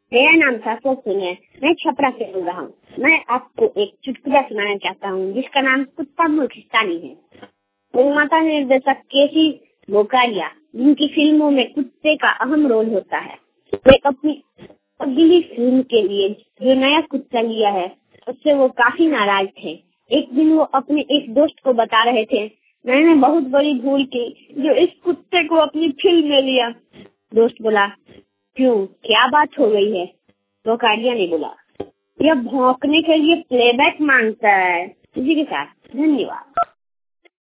मेरा नाम सार्थक सिंह है। मैं छपरा से बोल रहा हूँ। मैं आपको एक चुटकुला सुनाना चाहता हूँ जिसका नाम कुत्ता मूर्खिस्तानी है। निर्माता निर्देशक केसी बोकारिया, जिनकी फिल्मों में कुत्ते का अहम रोल होता है, वे अपनी अगली फिल्म के लिए जो नया कुत्ता लिया है उससे वो काफी नाराज थे। एक दिन वो अपने एक दोस्त को बता रहे थे, मैंने बहुत बड़ी भूल की जो इस कुत्ते को अपनी फिल्म में लिया। दोस्त बोला, क्यों, क्या बात हो गई है? बोकारिया ने बोला, यह भौंकने के लिए प्लेबैक मांगता है। इसी के साथ धन्यवाद।